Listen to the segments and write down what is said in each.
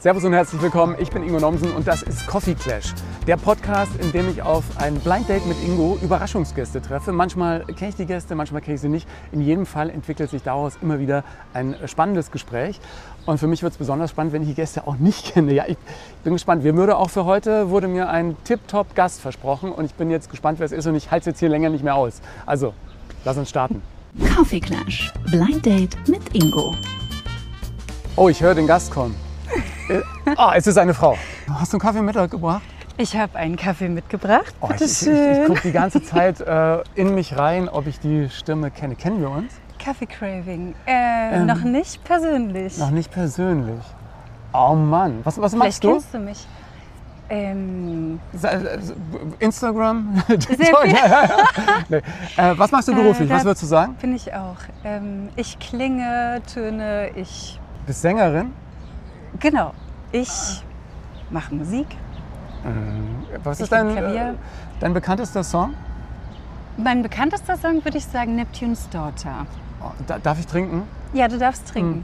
Servus und herzlich willkommen, ich bin Ingo Nomsen und das ist Coffee Clash, der Podcast, in dem ich auf ein Blind Date mit Ingo Überraschungsgäste treffe. Manchmal kenne ich die Gäste, manchmal kenne ich sie nicht. In jedem Fall entwickelt sich daraus immer wieder ein spannendes Gespräch. Und für mich wird es besonders spannend, wenn ich die Gäste auch nicht kenne. Ja, ich bin gespannt. Auch für heute wurde mir ein Tip-Top-Gast versprochen und ich bin jetzt gespannt, wer es ist und ich halte es jetzt hier länger nicht mehr aus. Also, lass uns starten. Coffee Clash, Blind Date mit Ingo. Oh, ich höre den Gast kommen. Es ist eine Frau. Hast du einen Kaffee mitgebracht? Ich habe einen Kaffee mitgebracht. Oh, ich gucke die ganze Zeit in mich rein, ob ich die Stimme kenne. Kennen wir uns? Kaffee Craving. Noch nicht persönlich. Noch nicht persönlich. Oh Mann, was machst Vielleicht du? Kennst du mich? Instagram? Sehr Toll, viel. ja. Nee. Was machst du beruflich? Was würdest du sagen? Bin ich auch. Ich klinge, töne, ich... Bist Sängerin? Genau. Ich mache Musik. Was Ich ist Klavier. dein bekanntester Song? Mein bekanntester Song würde ich sagen Neptune's Daughter. Oh, darf ich trinken? Ja, du darfst trinken.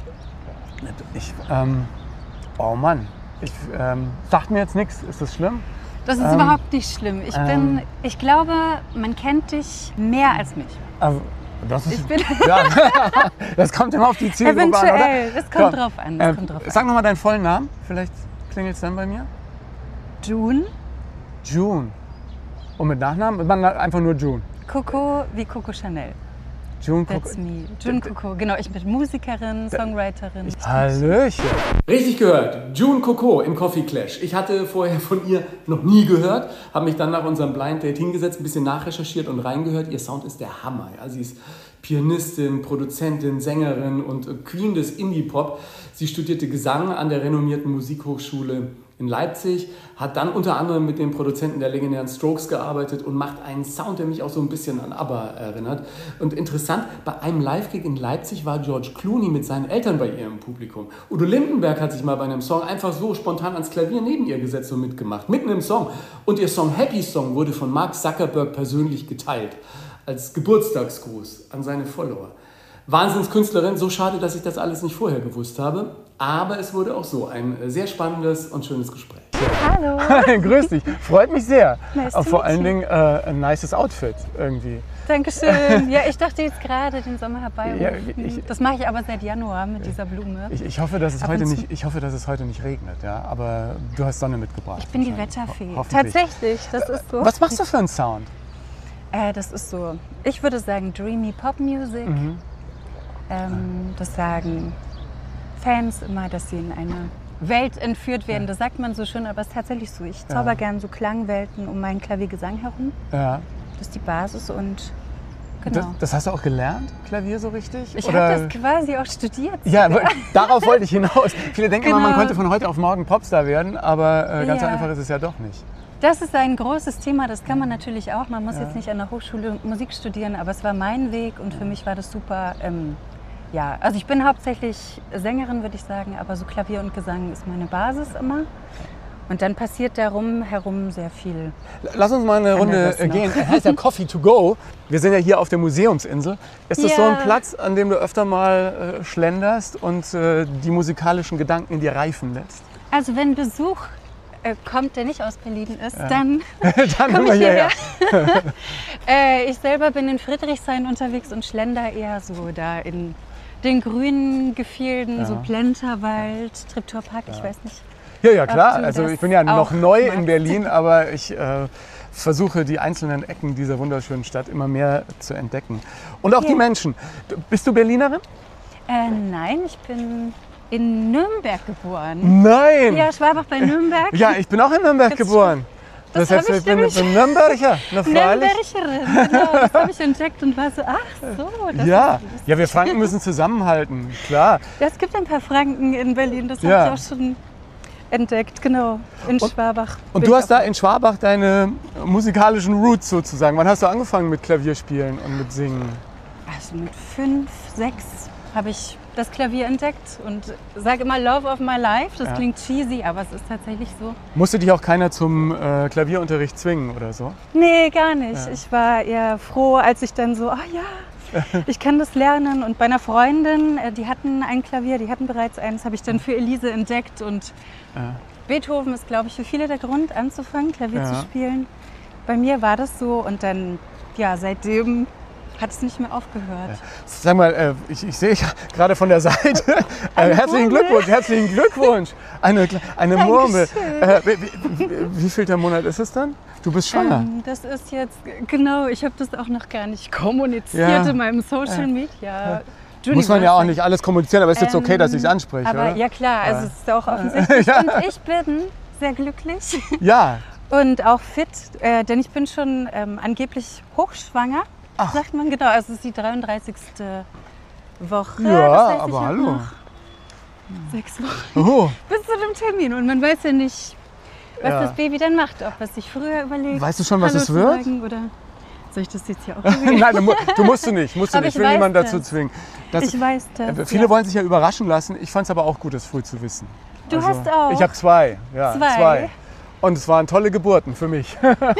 Oh Mann, sagt mir jetzt nichts. Ist das schlimm? Das ist überhaupt nicht schlimm. Ich glaube, man kennt dich mehr als mich. Das ist, Ich bin ja, das kommt immer auf die Zielgruppe an, oder? eventuell. Es kommt drauf an. Sag nochmal deinen vollen Namen. Vielleicht klingelt es dann bei mir. June. June. Und mit Nachnamen? Einfach nur June. Coco wie Coco Chanel. June That's me. June Coco. Genau, ich bin Musikerin, Songwriterin. Hallöchen. Richtig gehört. June Coco im Coffee Clash. Ich hatte vorher von ihr noch nie gehört, habe mich dann nach unserem Blind Date hingesetzt, ein bisschen nachrecherchiert und reingehört. Ihr Sound ist der Hammer. Ja, sie ist Pianistin, Produzentin, Sängerin und Queen des Indie-Pop. Sie studierte Gesang an der renommierten Musikhochschule in Leipzig, hat dann unter anderem mit den Produzenten der legendären Strokes gearbeitet und macht einen Sound, der mich auch so ein bisschen an ABBA erinnert. Und interessant, bei einem Live-Gig in Leipzig war George Clooney mit seinen Eltern bei ihr im Publikum. Udo Lindenberg hat sich mal bei einem Song einfach so spontan ans Klavier neben ihr gesetzt und mitgemacht, mitten im Song. Und ihr Song Happy Song wurde von Mark Zuckerberg persönlich geteilt, als Geburtstagsgruß an seine Follower. Wahnsinnskünstlerin, so schade, dass ich das alles nicht vorher gewusst habe. Aber es wurde auch so ein sehr spannendes und schönes Gespräch. Hallo. Grüß dich, freut mich sehr. Nice Auch to vor meet allen you. Dingen ein nices Outfit irgendwie. Dankeschön. Ja, ich dachte jetzt gerade den Sommer herbeirufen. Ja, Das mache ich aber seit Januar mit dieser Blume. Ich hoffe, dass es Ab und heute zu. nicht, ich hoffe, dass es heute nicht regnet, ja. Aber du hast Sonne mitgebracht. Ich bin die wahrscheinlich. Wetterfee. Hoffentlich. Tatsächlich, das ist so. Was machst du für einen Sound? Das ist so, ich würde sagen Dreamy Pop Music. Das sagen Fans immer, dass sie in eine Welt entführt werden. Das sagt man so schön, aber es ist tatsächlich so. Ich zauber gern so Klangwelten um meinen Klaviergesang herum. Ja. Das ist die Basis und genau. Das hast du auch gelernt, Klavier so richtig? Ich habe das quasi auch studiert. Ja, darauf wollte ich hinaus. Viele denken immer, man Genau. könnte von heute auf morgen Popstar werden, aber ganz so Ja. einfach ist es ja doch nicht. Das ist ein großes Thema, das kann man natürlich auch. Man muss jetzt nicht an der Hochschule Musik studieren, aber es war mein Weg und für mich war das super. Ja, also ich bin hauptsächlich Sängerin, würde ich sagen, aber so Klavier und Gesang ist meine Basis immer. Und dann passiert darum herum sehr viel. Lass uns mal eine Runde Anderes noch. gehen. Es heißt ja Coffee to go. Wir sind ja hier auf der Museumsinsel. Ist das so ein Ja. Platz, an dem du öfter mal schlenderst und die musikalischen Gedanken in dir reifen lässt? Also wenn Besuch kommt, der nicht aus Berlin ist, dann Dann komme immer ich hierher. hierher. Ich selber bin in Friedrichshain unterwegs und schlender eher so da in den grünen Gefilden, so Plenterwald, Treptower-Park, ich weiß nicht. Ja, klar. Ob du Also das ich bin ja noch auch neu in magst. Berlin, aber ich versuche die einzelnen Ecken dieser wunderschönen Stadt immer mehr zu entdecken. Und auch die Ja. Menschen. Bist du Berlinerin? Nein, ich bin in Nürnberg geboren. Nein! Ja, Schwabach bei Nürnberg. Ja, ich bin auch in Nürnberg geboren. das heißt, hab ich ich bin nämlich- Nürnberger. Na, freilich. Nürnbergerin, genau, das habe ich entdeckt und war so, ach so. Das Ja. ist, Ja, wir Franken müssen zusammenhalten, klar. ja, es gibt ein paar Franken in Berlin, das Ja. habe ich auch schon entdeckt, genau, in Schwabach. Und bin du ich hast da auch- in Schwabach deine musikalischen Roots sozusagen. Wann hast du angefangen mit Klavierspielen und mit Singen? Also mit 5, 6 habe ich das Klavier entdeckt und sage immer Love of my life. Das klingt cheesy, aber es ist tatsächlich so. Musste dich auch keiner zum Klavierunterricht zwingen oder so? Nee, gar nicht. Ich war eher froh, als ich dann so, ah ja, Ich kann das lernen. Und bei einer Freundin, die hatten ein Klavier, die hatten bereits eins, habe ich dann für Elise entdeckt. Und Beethoven ist, glaube ich, für viele der Grund, anzufangen, Klavier zu spielen. Bei mir war das so und dann, ja, seitdem hat es nicht mehr aufgehört. Sag mal, ich sehe gerade von der Seite, herzlichen Glückwunsch, eine Murmel. Wie viel der Monat ist es dann? Du bist schwanger. Das ist jetzt, genau, ich habe das auch noch gar nicht kommuniziert in meinem Social Media. Muss man ja auch nicht alles kommunizieren, aber ist jetzt okay, dass ich es anspreche, aber oder? ja klar, also es ist auch offensichtlich. Und ich bin sehr glücklich. Ja. Und auch fit, denn ich bin schon angeblich hochschwanger. Ach. Sagt man, genau, also es ist die 33. Woche. Ja, das heißt, aber ich hallo. noch 6 Wochen bis zu dem Termin. Und man weiß ja nicht, was das Baby dann macht, ob es sich früher überlegt. Weißt du schon, was Hallo es wird? zu sagen, oder soll ich das jetzt hier auch sagen? Nein, du musst du nicht. Aber Ich will niemanden dazu zwingen. Ich weiß das. Viele wollen sich ja überraschen lassen. Ich fand es aber auch gut, das früh zu wissen. Du hast auch? Ich habe 2. Ja, 2. Und es waren tolle Geburten für mich.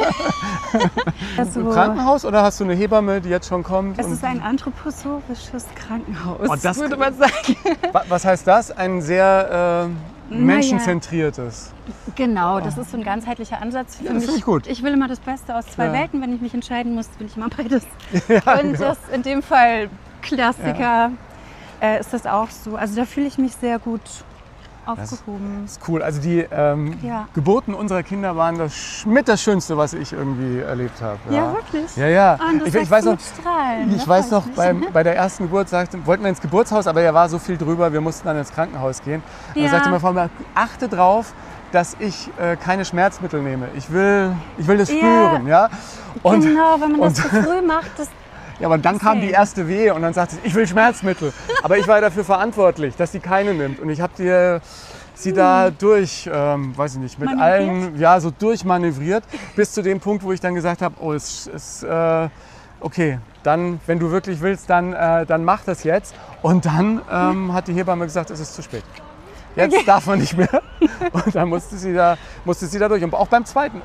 Also, Im Krankenhaus oder hast du eine Hebamme, die jetzt schon kommt? Es ist ein anthroposophisches Krankenhaus, Oh, das würde man sagen. Was heißt das? Ein sehr menschenzentriertes. Genau, das ist so ein ganzheitlicher Ansatz für das mich. finde ich gut. Ich will immer das Beste aus 2 Welten. Wenn ich mich entscheiden muss, will ich immer beides. Ja, Und das in dem Fall Klassiker ist das auch so. Also da fühle ich mich sehr gut aufgehoben. Das ist cool. Also die Geburten unserer Kinder waren das Schönste, was ich irgendwie erlebt habe. Ja, wirklich? Ja, ja. Und das Ich weiß noch, strahlen. ich weiß noch bei der ersten Geburt wollten wir ins Geburtshaus, aber er war so viel drüber, wir mussten dann ins Krankenhaus gehen. Und dann sagte meine Frau, achte drauf, dass ich keine Schmerzmittel nehme. Ich will das spüren. Ja? Und, genau, wenn man das zu früh macht, das ja, aber dann kam die erste Wehe und dann sagte sie, ich will Schmerzmittel. Aber ich war dafür verantwortlich, dass sie keine nimmt. Und ich habe sie da weiß ich nicht, mit allen, so durchmanövriert, bis zu dem Punkt, wo ich dann gesagt habe, oh, es ist okay, dann, wenn du wirklich willst, dann mach das jetzt. Und dann hat die Hebamme gesagt, es ist zu spät. Jetzt darf man nicht mehr. Und dann musste sie da durch. Und auch beim zweiten,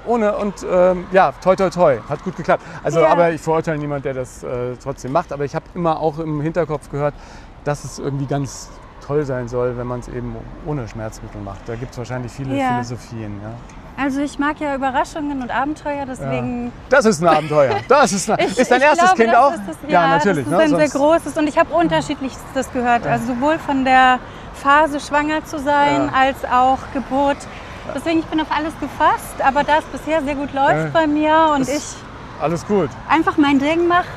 toi, toi, toi, hat gut geklappt. Also, aber ich verurteile niemanden, der das trotzdem macht. Aber ich habe immer auch im Hinterkopf gehört, dass es irgendwie ganz toll sein soll, wenn man es eben ohne Schmerzmittel macht. Da gibt es wahrscheinlich viele Philosophien. Ja. Also ich mag ja Überraschungen und Abenteuer, deswegen... Ja. Das ist ein Abenteuer. Ist dein erstes Kind auch? Ja, natürlich. Das ist ein sehr großes und ich habe Unterschiedlichstes gehört. Ja. Also sowohl von der Phase, schwanger zu sein, als auch Geburt. Deswegen, ich bin auf alles gefasst, aber da es bisher sehr gut läuft bei mir und ich alles gut. einfach mein Ding mache.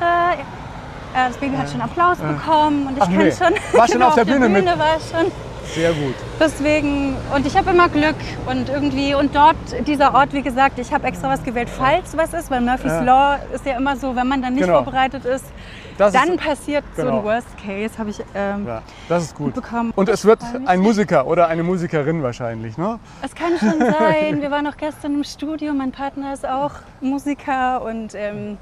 Das Baby hat schon Applaus bekommen und ich kann schon... War schon auf der Bühne mit? War schon. Sehr gut. Deswegen, und ich habe immer Glück und dort, dieser Ort, wie gesagt, ich habe extra was gewählt, falls was ist, weil Murphy's Law ist ja immer so, wenn man dann nicht vorbereitet ist, dann passiert so ein Worst Case, habe ich das ist gut bekommen. Und es wird ein Musiker oder eine Musikerin wahrscheinlich, ne? Es kann schon sein. Wir waren noch gestern im Studio, mein Partner ist auch Musiker und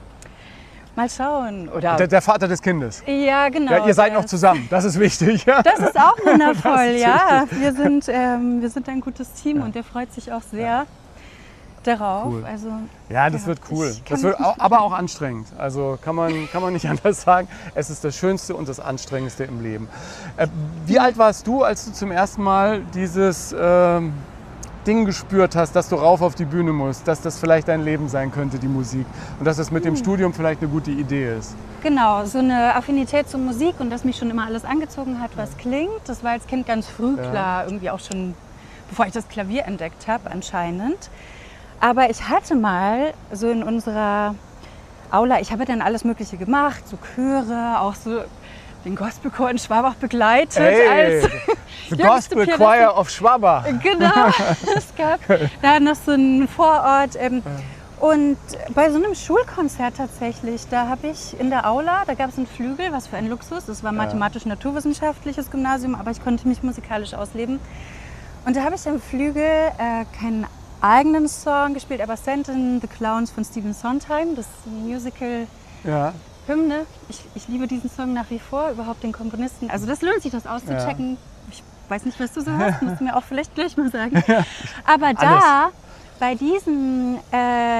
mal schauen. Oder der Vater des Kindes. Ja, genau. Ja, ihr seid noch zusammen, das ist wichtig. Das ist auch wundervoll, Wir sind ein gutes Team und der freut sich auch sehr darauf. Cool. Also, ja, das wird cool. Das wird aber auch anstrengend. Also kann man nicht anders sagen. Es ist das Schönste und das Anstrengendste im Leben. Wie alt warst du, als du zum ersten Mal dieses Ding gespürt hast, dass du rauf auf die Bühne musst, dass das vielleicht dein Leben sein könnte, die Musik, und dass das mit dem Studium vielleicht eine gute Idee ist? Genau, so eine Affinität zur Musik und dass mich schon immer alles angezogen hat, was klingt. Das war als Kind ganz früh klar, irgendwie auch schon, bevor ich das Klavier entdeckt habe anscheinend. Aber ich hatte mal so in unserer Aula, ich habe dann alles Mögliche gemacht, so Chöre, auch so den Gospelchor in Schwabach begleitet. Als The Gospel Choir of Schwabach. Genau, es gab da noch so einen Vorort. Und bei so einem Schulkonzert tatsächlich, da habe ich in der Aula, da gab es einen Flügel, was für ein Luxus. Das war mathematisch-naturwissenschaftliches Gymnasium, aber ich konnte mich musikalisch ausleben. Und da habe ich am Flügel keinen eigenen Song gespielt, aber Send in the Clowns von Stephen Sondheim, das ist ein Musical. Ja. Hymne. Ich liebe diesen Song nach wie vor, überhaupt den Komponisten. Also das lohnt sich, das auszuchecken. Ich weiß nicht, was du so hast, musst du mir auch vielleicht gleich mal sagen. Aber da, bei diesem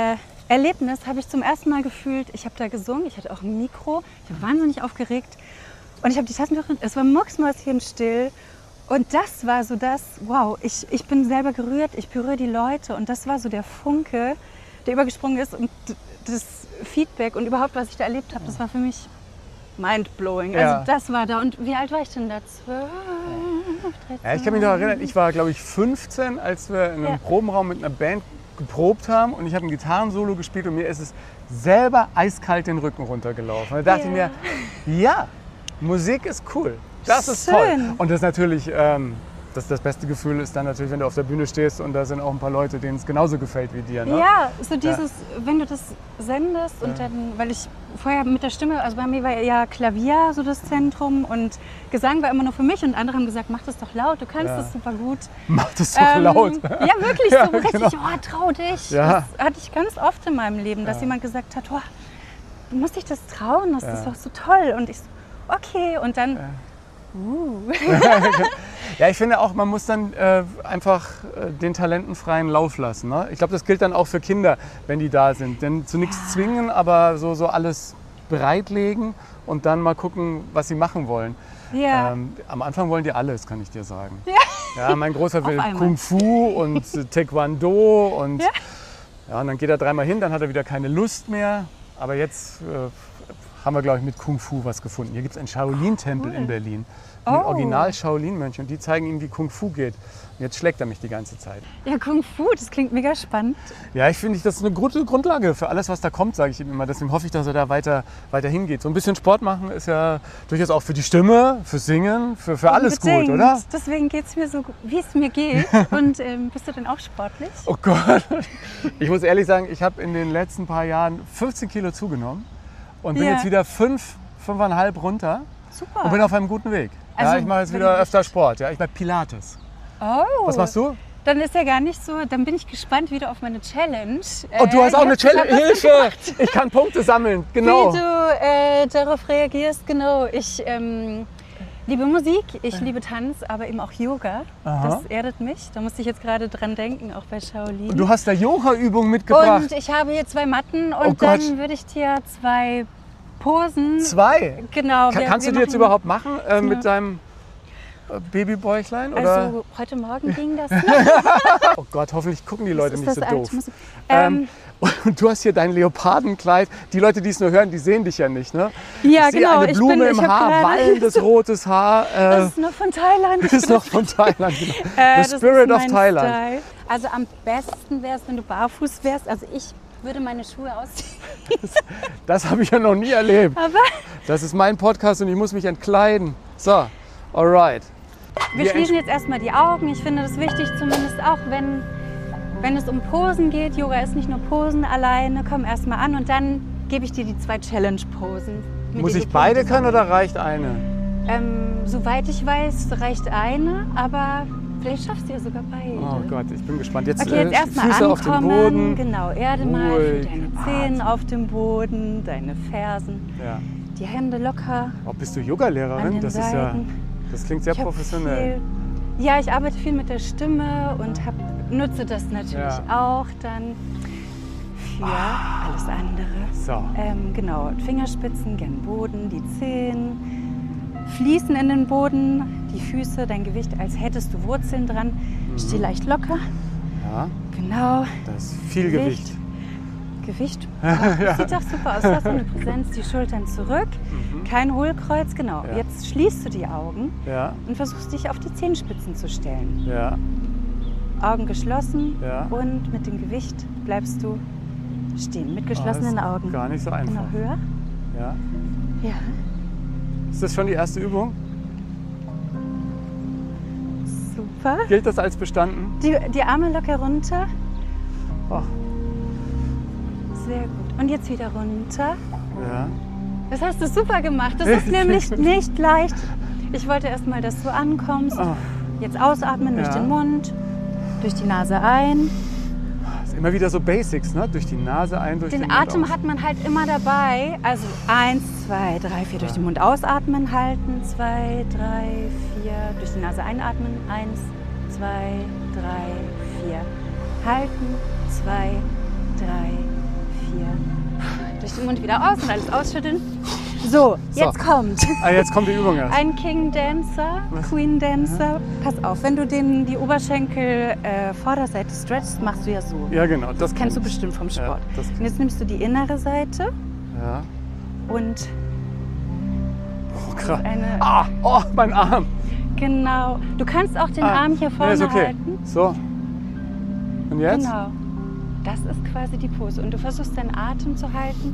Erlebnis habe ich zum ersten Mal gefühlt, ich habe da gesungen, ich hatte auch ein Mikro, ich war wahnsinnig aufgeregt und ich habe die Tastentuch, es war mucksmäuschenstill und das war so das, wow, ich bin selber gerührt, ich berühre die Leute und das war so der Funke, der übergesprungen ist und das Feedback und überhaupt, was ich da erlebt habe, das war für mich mindblowing. Also das war da. Und wie alt war ich denn da? 12, 13? Ja, ich kann mich noch erinnern, ich war, glaube ich, 15, als wir in einem Probenraum mit einer Band geprobt haben und ich habe ein Gitarrensolo gespielt und mir ist es selber eiskalt den Rücken runtergelaufen. Da dachte ich mir, ja, Musik ist cool, das ist toll. Und das ist natürlich, das beste Gefühl ist dann natürlich, wenn du auf der Bühne stehst und da sind auch ein paar Leute, denen es genauso gefällt wie dir. Ne? Ja, so dieses, wenn du das sendest und dann, weil ich vorher mit der Stimme, also bei mir war ja Klavier so das Zentrum und Gesang war immer nur für mich und andere haben gesagt, mach das doch laut, du kannst das super gut. Mach das doch laut. Ja, wirklich so richtig, genau. Trau dich. Ja. Das hatte ich ganz oft in meinem Leben, dass jemand gesagt hat, oh, du musst dich das trauen, das ist doch so toll. Und ich so, okay, und dann... Ja, ich finde auch, man muss dann einfach den Talenten freien Lauf lassen. Ne? Ich glaube, das gilt dann auch für Kinder, wenn die da sind. Denn zu nichts zwingen, aber so alles bereitlegen und dann mal gucken, was sie machen wollen. Ja. Am Anfang wollen die alles, kann ich dir sagen. Ja. Ja, mein Großer will Kung Fu und Taekwondo und, und dann geht er 3-mal hin, dann hat er wieder keine Lust mehr. Aber jetzt haben wir, glaube ich, mit Kung Fu was gefunden. Hier gibt es einen Shaolin-Tempel in Berlin. Mit Original-Shaolin-Mönchen. Und die zeigen ihm, wie Kung Fu geht. Und jetzt schlägt er mich die ganze Zeit. Ja, Kung Fu, das klingt mega spannend. Ja, ich finde, das ist eine gute Grundlage für alles, was da kommt, sage ich ihm immer. Deswegen hoffe ich, dass er da weiter hingeht. So ein bisschen Sport machen ist ja durchaus auch für die Stimme, fürs Singen, für alles gut, oder? Deswegen geht es mir so, wie es mir geht. Und bist du denn auch sportlich? Oh Gott. Ich muss ehrlich sagen, ich habe in den letzten paar Jahren 15 Kilo zugenommen. Und bin jetzt wieder 5,5 runter. Super. Und bin auf einem guten Weg. Also, ja, ich mache jetzt wieder öfter Sport. Ja, ich mache Pilates. Oh. Was machst du? Dann ist ja gar nicht so, dann bin ich gespannt wieder auf meine Challenge. Oh, du hast auch eine Challenge? Hilfe! Ich kann Punkte sammeln, genau. Wie du darauf reagierst, genau. Ich liebe Musik, ich liebe Tanz, aber eben auch Yoga. Aha. Das erdet mich. Da musste ich jetzt gerade dran denken, auch bei Shaolin. Du hast da Yoga-Übungen mitgebracht. Und ich habe hier 2 Matten und dann würde ich dir 2 Posen. 2? Genau. Kannst du die jetzt überhaupt machen mit deinem Babybäuchlein? Oder? Also heute Morgen ging das nicht. Oh Gott, hoffentlich gucken die Leute nicht so doof. Und du hast hier dein Leopardenkleid. Die Leute, die es nur hören, die sehen dich ja nicht, ne? Ja, ich sehe eine Blume im Haar, wallendes rotes Haar. Das ist noch von Thailand. Das ist noch von Thailand, genau. The Spirit of Thailand. Style. Also am besten wäre es, wenn du barfuß wärst. Also ich würde meine Schuhe ausziehen. Das habe ich ja noch nie erlebt. Aber das ist mein Podcast und ich muss mich entkleiden. So, alright. Wir schließen jetzt erstmal die Augen. Ich finde das wichtig, zumindest auch wenn es um Posen geht. Yoga ist nicht nur Posen alleine. Komm erstmal an und dann gebe ich dir die 2 Challenge-Posen. Muss ich beide können oder reicht eine? Soweit ich weiß, reicht eine, aber vielleicht schaffst du ja sogar beide. Oh Gott, ich bin gespannt. Jetzt, okay, jetzt erstmal Füße ankommen. Auf dem Boden. Genau, erde mal für deine Zehen auf dem Boden, deine Fersen. Ja. Die Hände locker. Oh, bist du Yogalehrerin? Das ist ja, das klingt sehr professionell. Ja, ich arbeite viel mit der Stimme und nutze das natürlich auch dann für alles andere. So. Genau, Fingerspitzen gen Boden, die Zehen fließen in den Boden, die Füße, dein Gewicht, als hättest du Wurzeln dran. Steh leicht locker. Ja. Genau. Das ist viel Gewicht. Gewicht? Das sieht doch super aus. Lass eine Präsenz, die Schultern zurück. Kein Hohlkreuz, genau. Ja. Jetzt schließt du die Augen und versuchst dich auf die Zehenspitzen zu stellen. Ja. Augen geschlossen und mit dem Gewicht bleibst du stehen, mit geschlossenen Augen. Gar nicht so einfach. Genau, höher. Ja. Ja. Ist das schon die erste Übung? Super. Gilt das als bestanden? Die Arme locker runter. Oh. Sehr gut. Und jetzt wieder runter. Ja. Das hast du super gemacht. Das ist nämlich nicht leicht. Ich wollte erst mal, dass du ankommst. Oh. Jetzt ausatmen durch den Mund, durch die Nase ein. Das ist immer wieder so Basics, ne? Durch die Nase ein, durch den Mund Atem aus. hat man halt immer dabei. Also 1, 2, 3, 4 durch den Mund ausatmen, halten. 2, 3, 4 durch die Nase einatmen. 1, 2, 3, 4 halten. 2, 3, durch den Mund wieder aus und alles ausschütteln. So, jetzt kommt. Jetzt kommt die Übung erst. Ein King Dancer, Queen Dancer. Pass auf, wenn du die Oberschenkel Vorderseite stretchst, machst du ja so. Ja, genau. Das kennst du bestimmt vom Sport. Ja, und jetzt nimmst du die innere Seite ja. und oh, krass. eine... Oh, mein Arm. Genau. Du kannst auch den Arm hier vorne ist okay. halten. So. Und jetzt? Genau. Das ist quasi die Pose. Und du versuchst deinen Atem zu halten,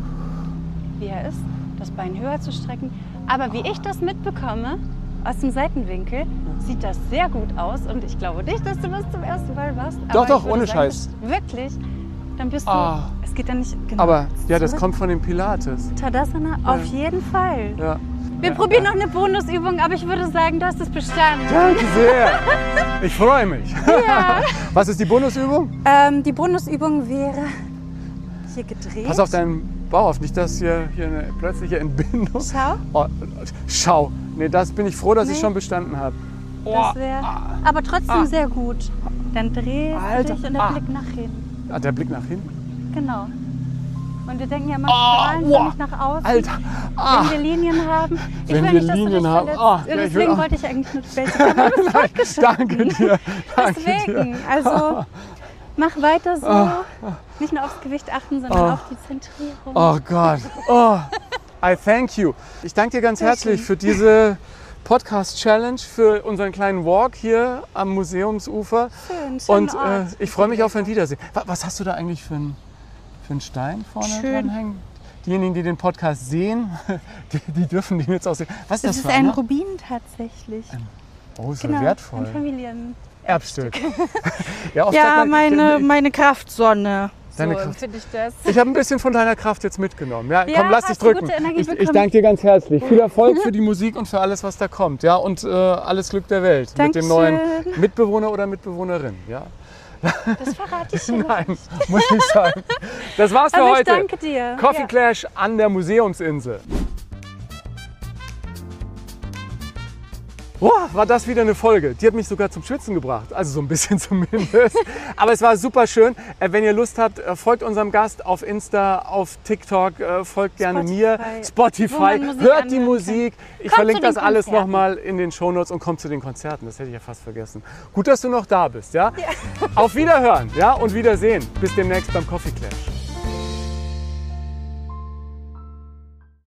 wie er ist, das Bein höher zu strecken. Aber wie ich das mitbekomme, aus dem Seitenwinkel, sieht das sehr gut aus. Und ich glaube nicht, dass du das zum ersten Mal machst. Doch, aber ohne Scheiß. Wirklich? Dann bist du... Es geht dann nicht... Genau. Aber ja, das kommt von dem Pilates. Tadasana? Auf jeden Fall. Ja. Wir probieren noch eine Bonusübung, aber ich würde sagen, du hast es bestanden. Danke sehr. Ich freue mich. Ja. Was ist die Bonusübung? Die Bonusübung wäre hier gedreht. Pass auf deinen Bauch auf, nicht dass hier eine plötzliche Entbindung. Schau. Oh, schau. Nee, das bin ich froh, dass ich schon bestanden habe. Das wäre aber trotzdem sehr gut. Dann drehst du dich und der Blick nach hinten. Der Blick nach hinten? Genau. Und wir denken ja mal, strahlen nicht nach außen. Alter. Wenn wir Linien haben. Ich Wenn will wir nicht, dass du dich Linien haben. verletzt. Ja, Deswegen wollte ich eigentlich nur welche haben. Aber du bist fortgeschritten. Danke dir. Deswegen, also mach weiter so. Nicht nur aufs Gewicht achten, sondern auf die Zentrierung. Oh Gott. Oh. I thank you. Ich danke dir ganz herzlich für diese Podcast-Challenge, für unseren kleinen Walk hier am Museumsufer. Schön, und ich freue mich auf ein Wiedersehen. Was hast du da eigentlich für einen Stein vorne dranhängen? Diejenigen, die den Podcast sehen, die dürfen den jetzt auch sehen. Was ist das ist für ein einer? Rubin tatsächlich. Oh, ist Genau, wertvoll. ein Familien. Erbstück. Ja, oft Ja, sagt man, meine Kraftsonne. Deine So Kraft. finde ich das. Ich habe ein bisschen von deiner Kraft jetzt mitgenommen. Ja, Ja, komm, lass dich hast du drücken. gute Energie Ich bekommen? danke dir ganz herzlich. Viel Erfolg für die Musik und für alles, was da kommt. Ja, und alles Glück der Welt mit dem neuen Dankeschön. Mitbewohner oder Mitbewohnerin. Ja. Das verrate ich dir noch. Nein, muss nicht sein. Das war's für Aber ich heute. danke dir. Coffee Ja. Clash an der Museumsinsel. Boah, war das wieder eine Folge. Die hat mich sogar zum Schwitzen gebracht. Also so ein bisschen zumindest. Aber es war super schön. Wenn ihr Lust habt, folgt unserem Gast auf Insta, auf TikTok, folgt gerne mir. Wo Spotify, man Musik hört die anhören Musik. Ich Kommt verlinke zu den das alles Konzerten. nochmal in den Shownotes und kommt zu den Konzerten. Das hätte ich ja fast vergessen. Gut, dass du noch da bist. Ja? Auf Wiederhören, ja? Und Wiedersehen. Bis demnächst beim Coffee Clash.